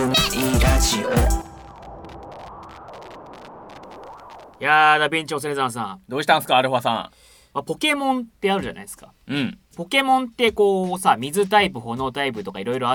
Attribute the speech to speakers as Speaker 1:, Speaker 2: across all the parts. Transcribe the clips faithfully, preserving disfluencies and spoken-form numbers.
Speaker 1: ラジオ。
Speaker 2: いやーダヴィンチョセレザンさん、
Speaker 3: どうしたんすかアルファさ
Speaker 2: まあ、ポケモンってあるじゃないですか。
Speaker 3: ん。うん
Speaker 2: ポケモンってこうさ、水タイプ炎タイプとかいろいろあって、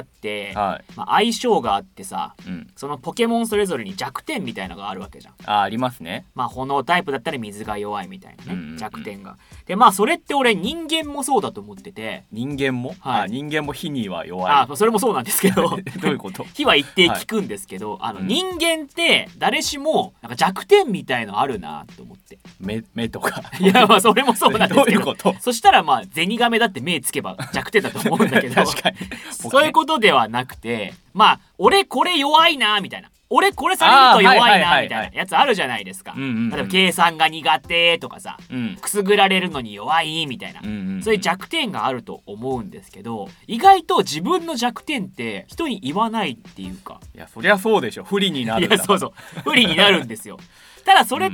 Speaker 3: はい。
Speaker 2: まあ、相性があってさ、
Speaker 3: うん
Speaker 2: そのポケモンそれぞれに弱点みたいなのがあるわけじゃん。
Speaker 3: あありますね。
Speaker 2: まあ炎タイプだったら水が弱いみたいなね、
Speaker 3: うんうんうん
Speaker 2: 弱点が。でまあそれって俺人間もそうだと思ってて、
Speaker 3: 人間も、
Speaker 2: はい
Speaker 3: あ人間も火には弱い。
Speaker 2: あそれもそうなんですけど
Speaker 3: どういうこと
Speaker 2: 火は一定効くんですけど、あの
Speaker 3: うん
Speaker 2: 人間って誰しもなんか弱点みたいのあるなと思って
Speaker 3: 目目とか
Speaker 2: いやまあそれもそうなんですけど
Speaker 3: どういうこと
Speaker 2: そしたらまあゼニガメだって目つけば弱点だと思うんだけど
Speaker 3: 確かに
Speaker 2: そういうことではなくて、まあ俺これ弱いなみたいな、俺これされると弱い
Speaker 3: あーはいはいはいはい
Speaker 2: なみたいなやつあるじゃないですか。
Speaker 3: うんうんうん
Speaker 2: 例えば計算が苦手とかさ、
Speaker 3: うん
Speaker 2: くすぐられるのに弱いみたいな、
Speaker 3: うんうんうん
Speaker 2: そういう弱点があると思うんですけど、意外と自分の弱点って人に言わないっていうか、
Speaker 3: いやそりゃそうでしょ、不利になるんだ
Speaker 2: いやそうそう不利になるんですよ。ただそれって、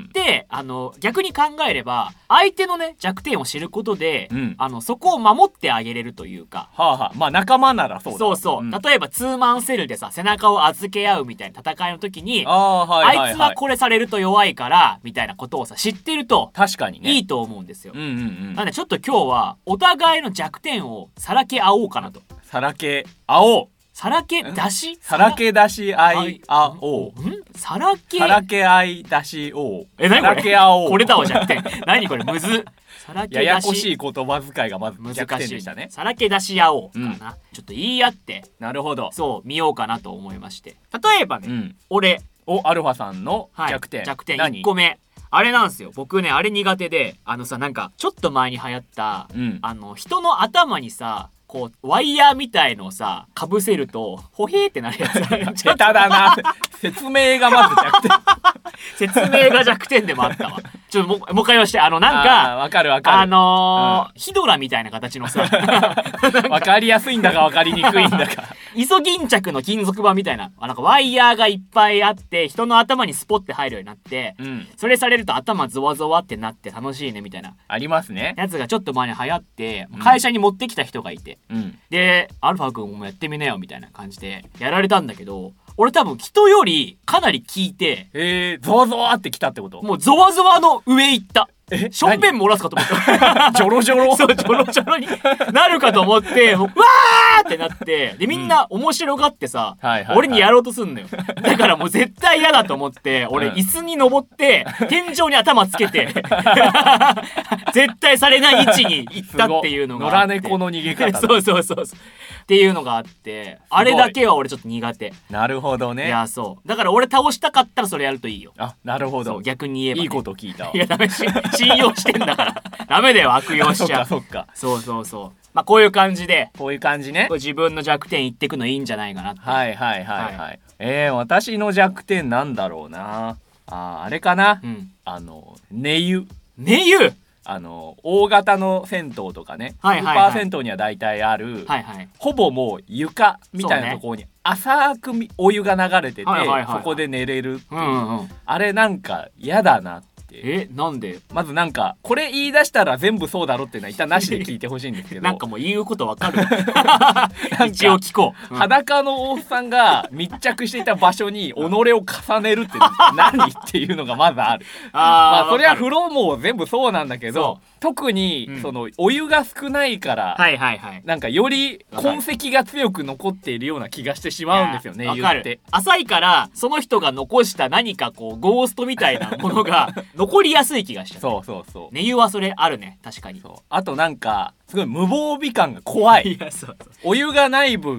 Speaker 2: うん、あの逆に考えれば相手のね弱点を知ることで、うん、あのそこを守ってあげれるというか、
Speaker 3: はあはあ、まあ仲間ならそうだ。
Speaker 2: そうそう、うん、例えばツーマンセルでさ背中を預け合うみたいな戦いの時に、
Speaker 3: あ、はいはいはい、
Speaker 2: あいつはこれされると弱いからみたいなことをさ知ってると
Speaker 3: 確かにね
Speaker 2: いいと思うんですよ。
Speaker 3: うんうんうん、
Speaker 2: なんでちょっと今日はお互いの弱点をさらけ合おうかなと。
Speaker 3: さらけ合おう。
Speaker 2: さらけ出し
Speaker 3: さらけ出し合いあおう。
Speaker 2: んさらけ
Speaker 3: さらけ合い出しおう。
Speaker 2: え、何これ
Speaker 3: さらけ合おう。
Speaker 2: これだわ弱点。何これむず。さらけ出し
Speaker 3: ややこしい言葉遣いがまず弱点でしたね。
Speaker 2: さらけ出し合おうかな、うん、ちょっと言い合って、
Speaker 3: なるほど、
Speaker 2: そう見ようかなと思いまして。例えばね、うん、俺
Speaker 3: おアルファさんの弱点、
Speaker 2: はい、弱点いっこめあれなんですよ。僕ねあれ苦手で、あのさなんかちょっと前に流行った、うん、あの人の頭にさこうワイヤーみたいのをさかぶせるとホヘーってなるやつ
Speaker 3: 下手だな説明がまず弱点
Speaker 2: 説明が弱点でもあったわ。ちょっとももう一回言わして、あのなんか
Speaker 3: わかるわかる、
Speaker 2: あのーうん、ヒドラみたいな形のさ
Speaker 3: わかりやすいんだかわかりにくいんだか
Speaker 2: イソギンチャクの金属板みたいな、なんかワイヤーがいっぱいあって人の頭にスポッて入るようになって、うん、それされると頭ゾワゾワってなって楽しいねみたいな
Speaker 3: ありますね
Speaker 2: やつがちょっと前に流行って会社に持ってきた人がいて、うん、でアルファ君もやってみなよみたいな感じでやられたんだけど、俺多分人よりかなり効いて、
Speaker 3: えー、ゾワゾワってきたってこと？
Speaker 2: もうゾワゾワの上行った。
Speaker 3: え
Speaker 2: しょんべん漏らすかと思った
Speaker 3: ジョロジョロ
Speaker 2: そうジョロジョロになるかと思ってもうわーってなって、でみんな面白がってさ、うんはいはいはい、俺にやろうとすんのよ。だからもう絶対嫌だと思って俺椅子に登って天井に頭つけて絶対されない位置に行ったっていうのがあって、
Speaker 3: 野良猫の逃げ方
Speaker 2: そうそうそうそうっていうのがあって、あれだけは俺ちょっと苦手。
Speaker 3: なるほどね。
Speaker 2: いやそうだから俺倒したかったらそれやるといいよ。
Speaker 3: あなるほど、
Speaker 2: 逆に言えば、ね、
Speaker 3: いいこと聞いたわ。
Speaker 2: いやダメし信用してんだからダメだよ、悪用しちゃう
Speaker 3: そっかそっか、
Speaker 2: そうそうそう、まあこういう感じで
Speaker 3: こういう感じね、
Speaker 2: これ自分の弱点言ってくのいいんじゃないかなって。
Speaker 3: はいはいはいはい、はい、えー、私の弱点なんだろうなあ。あれかな、うん、あの寝湯
Speaker 2: 寝湯
Speaker 3: あの大型の銭湯とかね、
Speaker 2: はいはいはい、
Speaker 3: スーパー銭湯には大体ある、
Speaker 2: はいはい、
Speaker 3: ほぼもう床みたいなところに浅くお湯が流れてて、はいはいはいはい、そこで寝れるっていう、うんうん、あれなんか嫌だなって。
Speaker 2: えなんで？
Speaker 3: まずなんかこれ言い出したら全部そうだろっていうのは一旦なしで聞いてほしいんですけど
Speaker 2: なんかもう言うことわかる一応聞こう、
Speaker 3: うん、裸のおっさんが密着していた場所に己を重ねるって何っていうのがまずあるあ、まあそれは風呂も全部そうなんだけど、特にそのお湯が少ないから、
Speaker 2: はいはいはい、
Speaker 3: なんかより痕跡が強く残っているような気がしてしまうんですよね。
Speaker 2: わかる。浅いからその人が残した何かこうゴーストみたいなものが残りやすい気がしちゃう。
Speaker 3: そうそうそう。
Speaker 2: 寝湯はそれあるね、確かに。
Speaker 3: そう。あとなんかすごい無防備感が怖い。
Speaker 2: いやそうそう。
Speaker 3: お湯がない分、うん、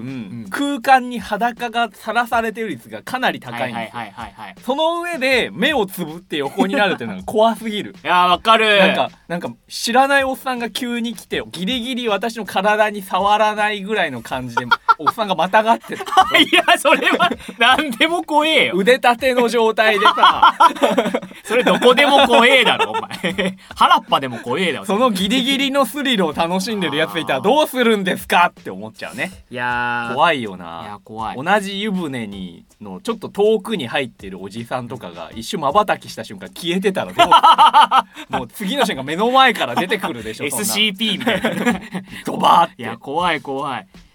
Speaker 3: 空間に裸がさらされてる率がかなり高いんですよ。はいはいはいはいはい。その上で目をつぶって横になるっていうのが怖すぎる。
Speaker 2: いやわかる。
Speaker 3: なんかなんか知らないおっさんが急に来てギリギリ私の体に触らないぐらいの感じでおっさんがまたがってる。
Speaker 2: いやそれは何でも怖えよ。
Speaker 3: 腕立ての状態でさ
Speaker 2: それどこでも怖えだろお前原っぱでも怖えだろ。
Speaker 3: そのギリギリのスリルを楽しんでるやついたらどうするんですかって思っちゃうね。
Speaker 2: いや
Speaker 3: 怖いよな。
Speaker 2: いや怖い。
Speaker 3: 同じ湯船にのちょっと遠くに入ってるおじさんとかが一瞬瞬きした瞬間消えてたらもうもう次の瞬間目の前から出てくるでしょ。
Speaker 2: エスシーピー みたいな
Speaker 3: ドバーって。
Speaker 2: いや怖い怖い。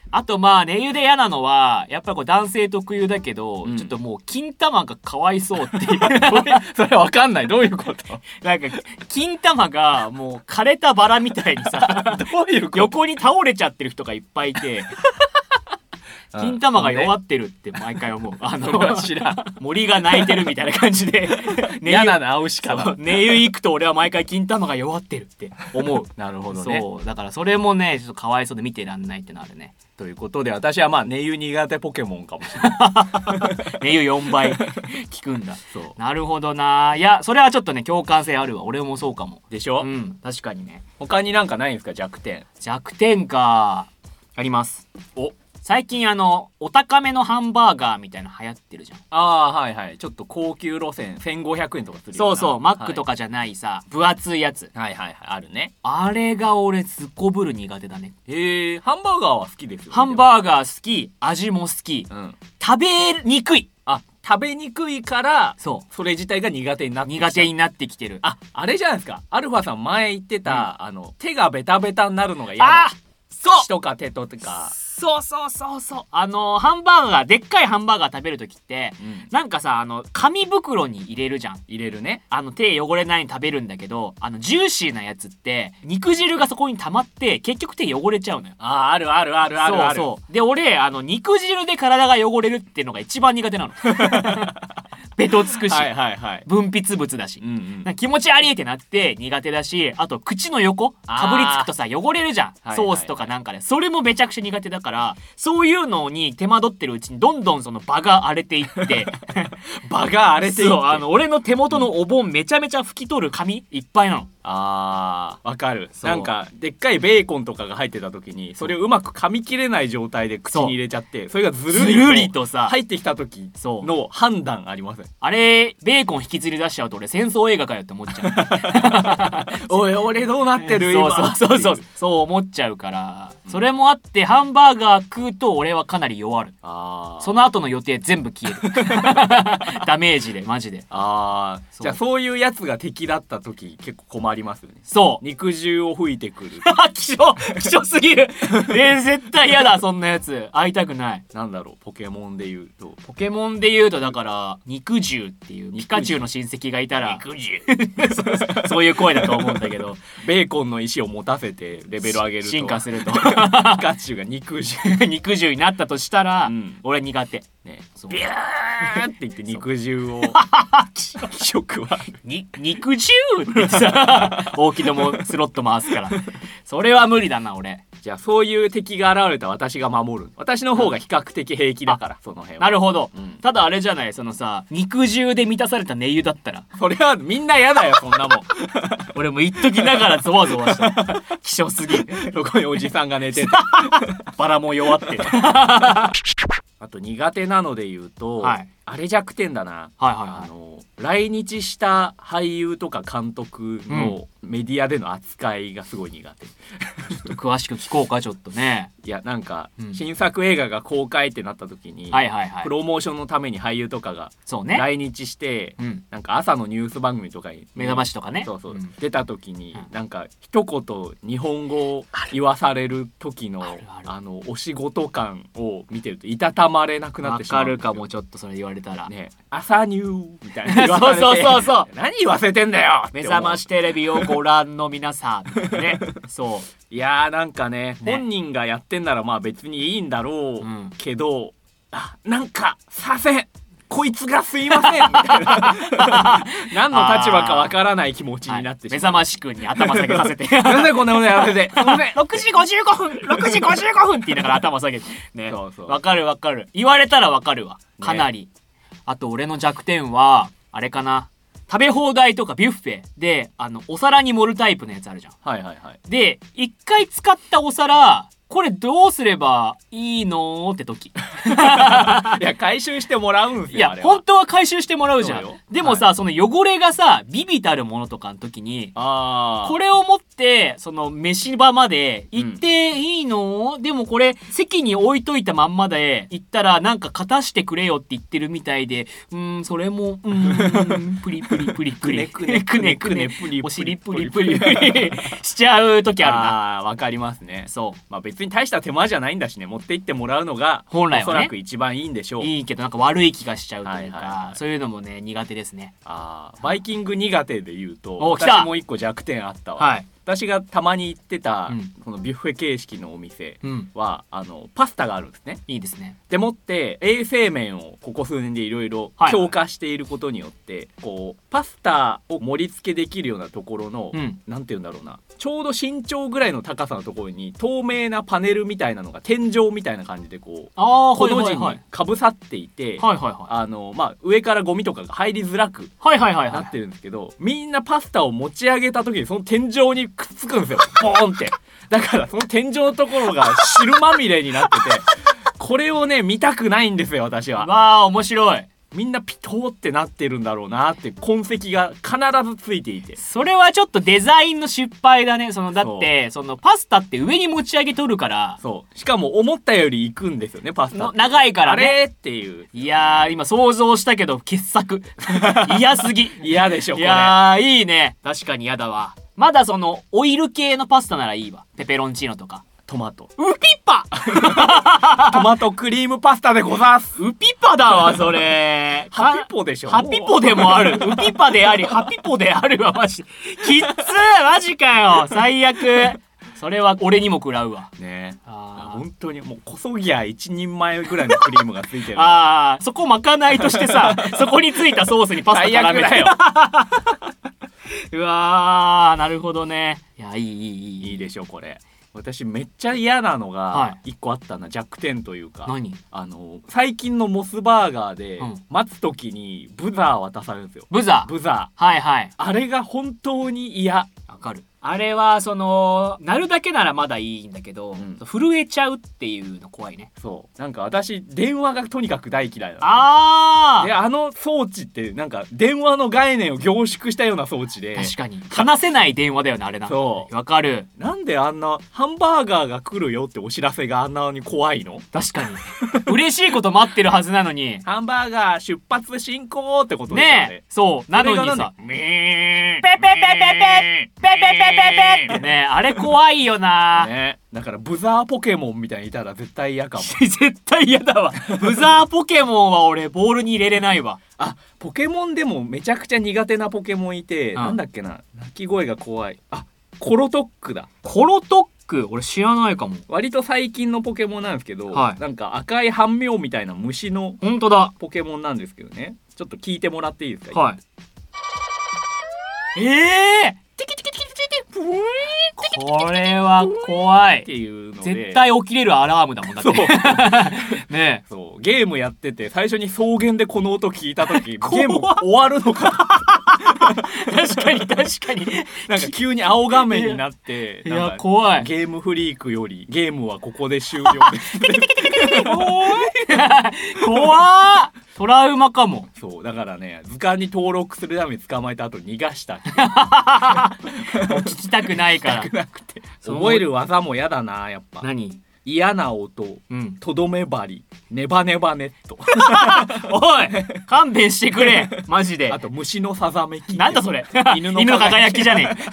Speaker 2: あとまあ寝湯で嫌なのはやっぱりこう男性特有だけど、
Speaker 3: うん、
Speaker 2: ちょっともう金玉がかわいそうっていう
Speaker 3: それわかんない。どういうこと？
Speaker 2: なんか金玉がもう枯れたバラみたいにさ
Speaker 3: どういうこと？
Speaker 2: 横に倒れちゃってる人がいっぱいいて金玉が弱ってるって毎回思う。あの
Speaker 3: 知らん
Speaker 2: 森が泣いてるみたいな感じで
Speaker 3: 嫌なナウシカだ。
Speaker 2: 寝湯行くと俺は毎回金玉が弱ってるって思う。
Speaker 3: なるほどね。
Speaker 2: そうだからそれもねちょっとかわいそうで見てらんないってのあるね。
Speaker 3: ということで私はまあ寝湯苦手ポケモンかもしれない
Speaker 2: 寝湯よんばい効くんだ。そうなるほどな。いやそれはちょっとね共感性あるわ。俺もそうかも。
Speaker 3: でしょ。
Speaker 2: うん確かにね。
Speaker 3: 他になんかないんですか弱点？
Speaker 2: 弱点かあります。
Speaker 3: お
Speaker 2: 最近あのお高めのハンバーガーみたいな流行ってるじゃん。
Speaker 3: ああはいはい。ちょっと高級路線せんごひゃくえんとかするような。
Speaker 2: そうそうマックとかじゃないさ、はい、分厚いやつ。
Speaker 3: はいはいはいあるね。
Speaker 2: あれが俺すっこぶる苦手だね。
Speaker 3: へえハンバーガーは好きですよ、ね、
Speaker 2: ハンバーガー好き味も好き、
Speaker 3: うん、
Speaker 2: 食べにくい。
Speaker 3: あ食べにくいから
Speaker 2: そう
Speaker 3: それ自体が苦手になって
Speaker 2: 苦手になってきてる。
Speaker 3: ああれじゃないですか。アルファさん前言ってた、うん、あの手がベタベタになるのが嫌だ。あそう口とか手とか
Speaker 2: そうそうそうそうあのハンバーガーでっかいハンバーガー食べるときって、うん、なんかさあの紙袋に入れるじゃん。
Speaker 3: 入れるね。
Speaker 2: あの手汚れないように食べるんだけどあのジューシーなやつって肉汁がそこに溜まって結局手汚れちゃうのよ。
Speaker 3: あーあるあるあるあるある。
Speaker 2: そうそうで俺あの肉汁で体が汚れるっていうのが一番苦手なのベトつくし、はいはいはい、分泌物だし、うんうん、なんか気持ち悪いってなって苦手だしあと口の横かぶりつくとさ汚れるじゃん、はいはいはい、ソースとかなんかでそれもめちゃくちゃ苦手だからそういうのに手間取ってるうちにどんどんその場が荒れていって
Speaker 3: 場が荒れていって
Speaker 2: そうあの俺の手元のお盆めちゃめちゃ拭き取る紙いっぱいなの。
Speaker 3: あーわかる。なんかでっかいベーコンとかが入ってた時にそれをうまく噛み切れない状態で口に入れちゃってそれがずるり と,
Speaker 2: ずるりとさ
Speaker 3: 入ってきた時の判断ありません？
Speaker 2: あれベーコン引きずり出しちゃうと俺戦争映画かよって思っちゃう
Speaker 3: おい俺どうなってる今
Speaker 2: そうそうそうそうそう思っちゃうから、うん、それもあってハンバーガー食うと俺はかなり弱る。あその後の予定全部消えるダメージでマジで。あ
Speaker 3: じゃあそういうやつが敵だった時結構困りますよね。
Speaker 2: そう
Speaker 3: 肉汁を吹いてくる
Speaker 2: 希少希少すぎるえー、絶対嫌だそんなやつ会いたくない。
Speaker 3: なんだろうポケモンで言うと
Speaker 2: ポケモンで言うとだから肉汁っていうピカチュウの親戚がいたら
Speaker 3: 肉汁
Speaker 2: そう、そういう声だと思うんだけど
Speaker 3: ベーコンの石を持たせてレベル上げると
Speaker 2: 進化すると
Speaker 3: ピカチュウが肉汁
Speaker 2: 肉汁になったとしたら、うん、俺苦手
Speaker 3: ね、ビューって言って肉汁を気色は
Speaker 2: に肉汁ってさ大木戸もスロット回すからそれは無理だな俺。
Speaker 3: じゃあそういう敵が現れた私が守る。私の方が比較的平気だから、うん、その辺は。
Speaker 2: なるほど、うん、ただあれじゃないそのさ肉汁で満たされた寝湯だったら
Speaker 3: それはみんな嫌だよそんなもん
Speaker 2: 俺も一時ながらゾワゾワした希少すぎる
Speaker 3: そこにおじさんが寝てて
Speaker 2: バラも弱ってる
Speaker 3: あと苦手なので言うと、はい、あれ弱点だな、はいはいはい、あの来日した俳優とか監督のメディアでの扱いがすごい苦手、
Speaker 2: うん、詳しく聞こうかちょっとね。
Speaker 3: いやなんか、うん、新作映画が公開ってなった時に、はいはいはい、プロモーションのために俳優とかが来日して、ねうん、なんか朝のニュース番組とかに
Speaker 2: 目覚ましとかね
Speaker 3: そうそう、うん、出た時に、うん、なんか一言日本語を言わされる時の あ, あ, あのお仕事感を見てるといたたまれなくなってしまう。
Speaker 2: わかるかもちょっとそれ言われたら
Speaker 3: ね朝ニューみたいな言わされて
Speaker 2: そうそうそうそう
Speaker 3: 何言わせてんだよ
Speaker 2: 目覚ましテレビをご覧の皆さんね
Speaker 3: そういやーなんか ね, ね本人がやってんならまあ別にいいんだろう、うん、けどあなんかさせこいつがすいませんみたいな何の立場かわからない気持ちになってしまう、はい、
Speaker 2: 目覚ましくんに頭下げさせて
Speaker 3: なんでこんなことやらせて
Speaker 2: ろくじごじゅうごふんろくじごじゅうごふんって言いながら頭下げてねそうそうわかるわかる言われたらわかるわかなり、ね、あと俺の弱点はあれかな食べ放題とかビュッフェであのお皿に盛るタイプのやつあるじゃん。はいはいはい。で一回使ったお皿これどうすればいいのって時い
Speaker 3: や回収してもらうんすよ。
Speaker 2: いや本当は回収してもらうじゃん。でもさ、はい、その汚れがさビビたるものとかの時にあこれを持ってその飯場まで行っていいの、うん、でもこれ席に置いといたまんまで行ったらなんか片してくれよって言ってるみたいでうーんそれもうーんプリプリプリプリ
Speaker 3: くねくねくねプリ
Speaker 2: お尻プリプリプリしちゃう時あるな。
Speaker 3: あわかりますね。
Speaker 2: そう
Speaker 3: まあ別別に大した手間じゃないんだしね、持って行ってもらうのが
Speaker 2: 本来はね
Speaker 3: おそらく一番いいんでしょう。
Speaker 2: いいけどなんか悪い気がしちゃうというか、
Speaker 3: はいはいはい、
Speaker 2: そういうのもね苦手ですね。
Speaker 3: あバイキング苦手で言うと
Speaker 2: 私
Speaker 3: もう一個弱点あったわ、
Speaker 2: はい、
Speaker 3: 私がたまに行ってた、
Speaker 2: うん、
Speaker 3: このビュッフェ形式のお店は、
Speaker 2: うん、
Speaker 3: あのパスタがあるんですね。
Speaker 2: いいですね。
Speaker 3: でもって衛生面をここ数年でいろいろ強化していることによって、はいはい、こうパスタを盛り付けできるようなところの、うん、なんていうんだろうな、ちょうど身長ぐらいの高さのところに透明なパネルみたいなのが天井みたいな感じでこう
Speaker 2: あ
Speaker 3: この字にかぶさっていて、
Speaker 2: はいはいはい、
Speaker 3: あのまあ、上からゴミとかが入りづらくなってるんですけど、はいはいはいはい、みんなパスタを持ち上げた時にその天井にくっつくんですよポーンってだからその天井のところが汁まみれになっててこれをね見たくないんですよ私は。
Speaker 2: わあ面白い。
Speaker 3: みんなピトーってなってるんだろうなって痕跡が必ずついていて、
Speaker 2: それはちょっとデザインの失敗だね。そのだってそのパスタって上に持ち上げとるから、
Speaker 3: そうしかも思ったよりいくんですよねパスタ
Speaker 2: 長いからね。
Speaker 3: あれっていう、
Speaker 2: いやー今想像したけど傑作嫌すぎ
Speaker 3: 嫌でしょこれ。
Speaker 2: いやーいいね、確かに嫌だわ。まだそのオイル系のパスタならいいわ。ペペロンチーノとか
Speaker 3: トマト
Speaker 2: ウピッパ
Speaker 3: トマトクリームパスタでござす。
Speaker 2: ウピッパだわそれ
Speaker 3: ハピポでしょ。
Speaker 2: ハピポでもあるウピッパでありハピポであるわマジきっつマジかよ最悪。それは俺にも食らうわ
Speaker 3: ね。あ本当にもうこそぎゃ一人前ぐらいのクリームがついてる
Speaker 2: あーそこまかないとしてさそこについたソースにパスタ絡めてようわーなるほどね。いやいいいいいい
Speaker 3: いいでしょこれ。私めっちゃ嫌なのが一個あったな、弱点というか。
Speaker 2: 何？
Speaker 3: あの最近のモスバーガーで待つ時にブザー渡されるんですよ。
Speaker 2: ブザー
Speaker 3: ブザ
Speaker 2: ーはいはい。
Speaker 3: あれが本当に嫌。
Speaker 2: わかる。あれはそのなるだけならまだいいんだけど、うん、震えちゃうっていうの怖いね。
Speaker 3: そうなんか私電話がとにかく大嫌いなの。
Speaker 2: あ
Speaker 3: であの装置ってなんか電話の概念を凝縮したような装置で、
Speaker 2: 確かに話せない電話だよねあれな。
Speaker 3: そう
Speaker 2: わかる。
Speaker 3: なんであんなハンバーガーが来るよってお知らせがあんなに怖いの？
Speaker 2: 確かに嬉しいこと待ってるはずなのに
Speaker 3: ハンバーガー出発進行ってことですよね。
Speaker 2: ねえそうなのにさ
Speaker 3: メーペペペペ
Speaker 2: ペペペペペペってねあれ怖いよな、
Speaker 3: ね、だからブザーポケモンみたいにいたら絶対嫌かも
Speaker 2: 絶対嫌だわブザーポケモンは俺ボールに入れれないわ。
Speaker 3: あポケモンでもめちゃくちゃ苦手なポケモンいて、うん、なんだっけな鳴き声が怖い。あコロトックだ。
Speaker 2: コロトック俺知らないかも。
Speaker 3: 割と最近のポケモンなんですけど、
Speaker 2: はい、
Speaker 3: なんか赤い半妙みたいな虫の
Speaker 2: 本当だ
Speaker 3: ポケモンなんですけどね。ちょっと聞いてもらっていいですか。
Speaker 2: はいえーこれは怖い
Speaker 3: っていうので
Speaker 2: 絶対起きれるアラームだもんだって
Speaker 3: そう
Speaker 2: ねえ
Speaker 3: そうゲームやってて最初に草原でこの音聞いた時ゲーム終わるのか
Speaker 2: 確かに確かに
Speaker 3: なんか急に青画面になって
Speaker 2: いや怖い。
Speaker 3: ゲームフリークよりゲームはここで終了です
Speaker 2: 怖っトラウマかも。
Speaker 3: そうだからね図鑑に登録するために捕まえた後逃がした
Speaker 2: 聞きたくないから
Speaker 3: なくて覚える技も嫌だなやっぱ。
Speaker 2: 何？
Speaker 3: 嫌な音、とどめ針、ネバネバネット
Speaker 2: おい勘弁してくれマジで。
Speaker 3: あと虫のさざめき。
Speaker 2: なんだそれ犬の輝きじゃねえ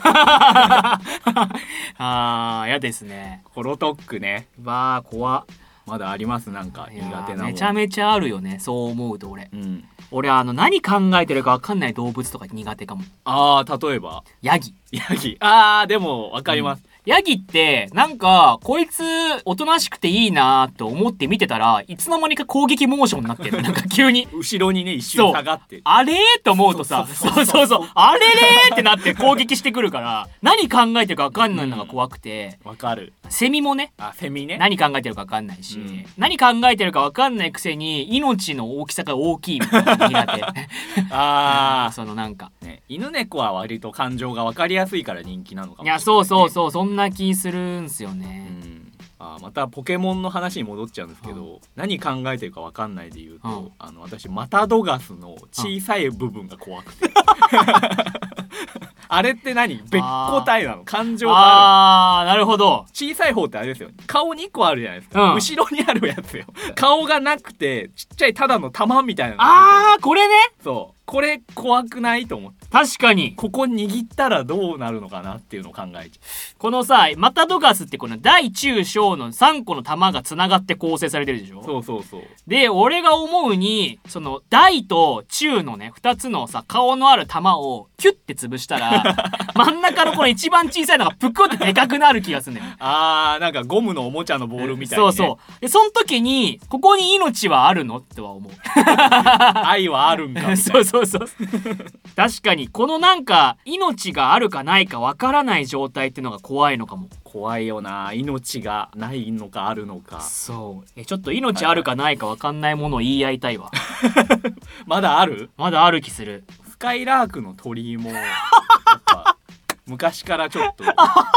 Speaker 2: あー嫌ですね。
Speaker 3: コロトックね。
Speaker 2: わー怖っ。
Speaker 3: まだありますなんか苦手なもん。
Speaker 2: めちゃめちゃあるよねそう思うと俺、
Speaker 3: うん、
Speaker 2: 俺あの何考えてるか分かんない動物とか苦手かも。
Speaker 3: あー例えば
Speaker 2: ヤギ。
Speaker 3: ヤギあーでも分かります、うん
Speaker 2: ヤギってなんかこいつおとなしくていいなと思って見てたらいつの間にか攻撃モーションになってるなんか急に
Speaker 3: 後ろにね一瞬下がって
Speaker 2: あれーと思うとさそうそうそうあれれーってなって攻撃してくるから何考えてるか分かんないのが怖くて。
Speaker 3: わ、うん、かる。
Speaker 2: セミもね
Speaker 3: あセミね
Speaker 2: 何考えてるか分かんないし、うん、何考えてるか分かんないくせに命の大きさが大きいみたいな苦手あそのなんか、
Speaker 3: ね、犬猫は割と感情が分かりやすいから人気なのかもしれない、ね、
Speaker 2: いやそうそうそうそんな気するんすよね、
Speaker 3: うん、あまたポケモンの話に戻っちゃうんですけど、うん、何考えてるか分かんないで言うと、うん、あの私マタドガスの小さい部分が怖くて、うん、あれって何別個体なの感情がある。
Speaker 2: あーなるほど。
Speaker 3: 小さい方ってあれですよ顔にこあるじゃないですか、うん、後ろにあるやつよ顔がなくてちっちゃいただの玉みたいなの。
Speaker 2: あーこれね
Speaker 3: そうこれ怖くないと思って。
Speaker 2: 確かに
Speaker 3: ここ握ったらどうなるのかなっていうのを考えちゃ
Speaker 2: う。このさマタドガスってこの大中小のさんこの玉がつながって構成されてるでしょ。
Speaker 3: そうそうそう。
Speaker 2: で俺が思うにその大と中のねふたつのさ顔のある玉をキュッて潰したら真ん中のこの一番小さいのがプクってでかくなる気がするんだよ。
Speaker 3: あーなんかゴムのおもちゃのボールみたいに、ね、
Speaker 2: そうそうでその時にここに命はあるのっては思う
Speaker 3: 愛はあるんかみたいな
Speaker 2: そうそうそう確かにこのなんか命があるかないかわからない状態っていうのが怖いのかも。
Speaker 3: 怖いよな。命がないのかあるのか。
Speaker 2: そうえちょっと命あるかないかわかんないものを言い合いたいわ
Speaker 3: まだある
Speaker 2: まだある気する。
Speaker 3: スカイラークの鳥居もやっぱ昔からちょっと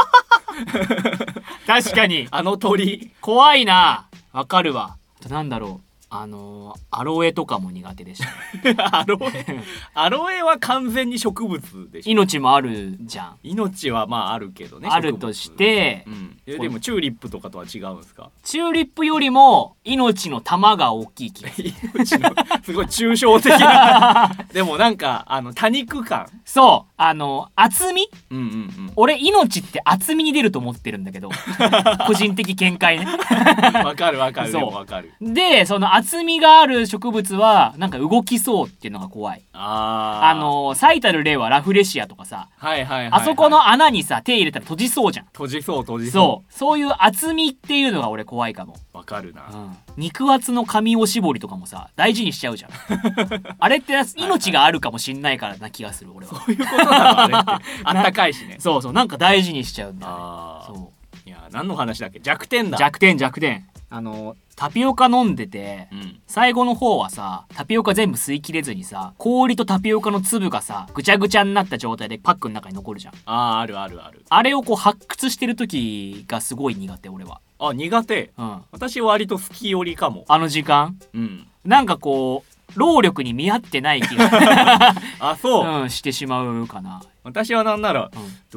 Speaker 2: 確かに
Speaker 3: あの鳥
Speaker 2: 怖いな。わかるわ。なんだろうあのー、アロエとかも苦手でした、ね、
Speaker 3: アロエアロエは完全に植物でしょ。
Speaker 2: 命もあるじゃん。
Speaker 3: 命はまああるけどね。
Speaker 2: あるとして、
Speaker 3: うん、えでもチューリップとかとは違うんですか。
Speaker 2: チューリップよりも命の玉が大きい気がする
Speaker 3: 命のすごい抽象的なでもなんかあの多肉感。
Speaker 2: そうあの厚み、
Speaker 3: うんうんうん、
Speaker 2: 俺命って厚みに出ると思ってるんだけど個人的見解ね
Speaker 3: わかるわかる。でもわかる。
Speaker 2: でその厚みがある植物はなんか動きそうっていうのが怖い。
Speaker 3: あ
Speaker 2: あの最たる例はラフレシアとかさ、
Speaker 3: はいはいはいはい、
Speaker 2: あそこの穴にさ手入れたら閉じそうじゃん。
Speaker 3: 閉じそう閉じ
Speaker 2: そう。そういう厚みっていうのが俺怖いかも。
Speaker 3: わかるな、
Speaker 2: うん、肉厚の紙おしぼりとかもさ大事にしちゃうじゃんあれって命があるかもしんないからな気がする俺は。
Speaker 3: そういうことなのあれってあったかいしね
Speaker 2: そうそうなんか大事にしちゃうんだよね。
Speaker 3: あ
Speaker 2: そう
Speaker 3: いや何の話だっけ。弱点だ。
Speaker 2: 弱点弱点あのタピオカ飲んでて、うん、最後の方はさタピオカ全部吸い切れずにさ氷とタピオカの粒がさぐちゃぐちゃになった状態でパックの中に残るじゃん。
Speaker 3: あーあるあるある。
Speaker 2: あれをこう発掘してる時がすごい苦手俺は。
Speaker 3: あ苦手、うん、私割と好き寄りかも。
Speaker 2: あの時間、うん、なんかこう労力に見合ってない気が
Speaker 3: あそう、
Speaker 2: うん、してしまうかな。
Speaker 3: 私はなんなら、うん、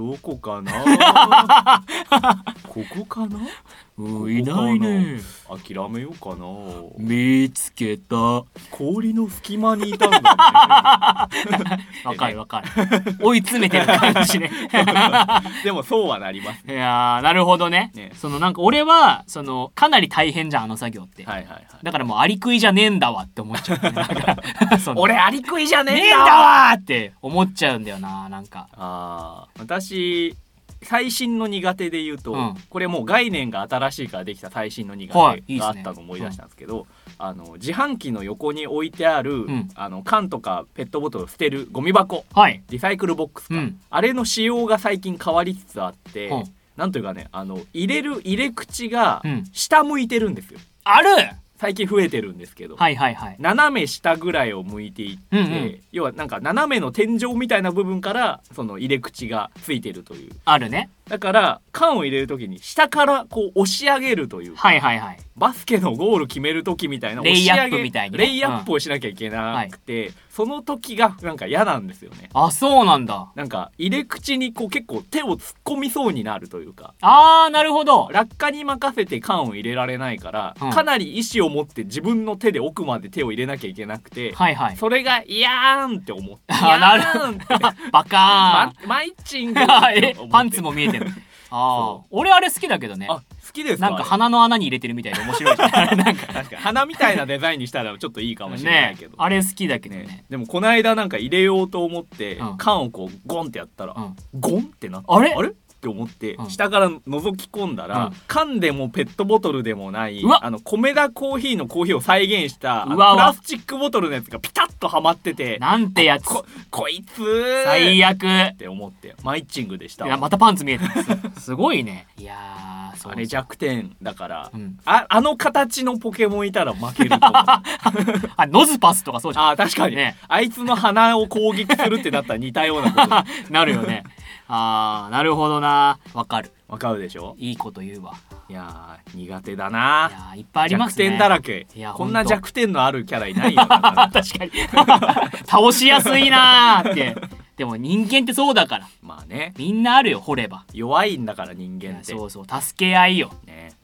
Speaker 3: どこかなここかな
Speaker 2: うんいないね。
Speaker 3: 諦めようかな。
Speaker 2: 見つけた。
Speaker 3: 氷の隙間にいたんだねわ
Speaker 2: かるわかる追い詰めてる感じね
Speaker 3: でもそうはなります、
Speaker 2: ね、いやなるほど ね, ねそのなんか俺はそのかなり大変じゃんあの作業って、はいはいはい、だからもうアリクイじゃねえんだわって思っちゃう、ね、なんか
Speaker 3: 俺アリクイじゃね
Speaker 2: えんだわって思っちゃうんだよな。なんか
Speaker 3: あ私最新の苦手で言うと、うん、これもう概念が新しいからできた最新の苦手があったのを思い出したんですけど、はいいいですね、うん、あの自販機の横に置いてある、うん、あの缶とかペットボトルを捨てるゴミ箱、はい、リサイクルボックスか、うん、あれの仕様が最近変わりつつあって、うん、なんというかねあの入れる入れ口が下向いてるんですよ、うん、
Speaker 2: ある
Speaker 3: 最近増えてるんですけど、
Speaker 2: はいはいはい、
Speaker 3: 斜め下ぐらいを向いていって、うんうん、要はなんか斜めの天井みたいな部分からその入れ口がついてるという。
Speaker 2: あるね。
Speaker 3: だから缶を入れるときに下からこう押し上げるという、
Speaker 2: はいはいはい、
Speaker 3: バスケのゴール決めるときみたいな
Speaker 2: レイアップみたいに、ね、
Speaker 3: レイアップをしなきゃいけなくて、うんはい、その時がなんか嫌なんですよね。
Speaker 2: あそうなんだ。
Speaker 3: なんか入れ口にこう結構手を突っ込みそうになるというか。
Speaker 2: あーなるほど。
Speaker 3: 落下に任せて缶を入れられないから、うん、かなり意思を持って自分の手で奥まで手を入れなきゃいけなくて、はいはい、それがイヤーンって思って
Speaker 2: あなるほどバカーン、
Speaker 3: ま、マイチング
Speaker 2: えパンツも見えてるあ俺あれ好きだけどね。
Speaker 3: あ好きですか。
Speaker 2: なんか鼻の穴に入れてるみたいで面白いじゃんなんか
Speaker 3: 確かに鼻みたいなデザインにしたらちょっといいかもしれないけど、ね、
Speaker 2: あれ好きだけどね。ね
Speaker 3: でもこの間なんか入れようと思って、うん、缶をこうゴンってやったら、うん、ゴンってなって
Speaker 2: あれ
Speaker 3: あれって思って、うん、下から覗き込んだら、うん、缶でもペットボトルでもないあの米田コーヒーのコーヒーを再現したプラスチックボトルのやつがピタッとはまってて、
Speaker 2: なんてやつ
Speaker 3: こ, こいつ
Speaker 2: 最悪
Speaker 3: って思ってマイッチングでした。
Speaker 2: いやまたパンツ見えてるすごいね。いやーそう
Speaker 3: あれ弱点だから、うん、あ, あの形のポケモンいたら負けると思うあ
Speaker 2: ノズパスとかそうじゃん。
Speaker 3: あ確かにね。あいつの鼻を攻撃するってなったら似たようなこと
Speaker 2: なるよねあーなるほどな。わかる
Speaker 3: わかるでしょ。
Speaker 2: いいこと言うわ。
Speaker 3: いや苦手だな。
Speaker 2: いやいっぱいありますね。
Speaker 3: 弱点だらけ。いやこんな弱点のあるキャラいないよ確
Speaker 2: かに倒しやすいなーってでも人間ってそうだから。
Speaker 3: まあね
Speaker 2: みんなあるよ掘れば。
Speaker 3: 弱いんだから人間って。
Speaker 2: そうそう助け合いよ、ね、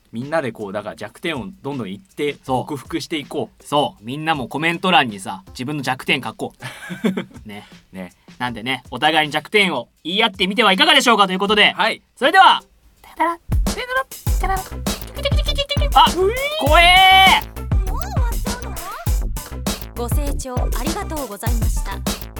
Speaker 2: みんなでこうだから弱点をどんどん言って克服していこう。そうみんなもコメント欄にさ自分の弱点書こうねねなんでねお互いに弱点を言い合ってみてはいかがでしょうかということで、はい、それではあ怖えー。
Speaker 1: ご清聴ありがとうございました。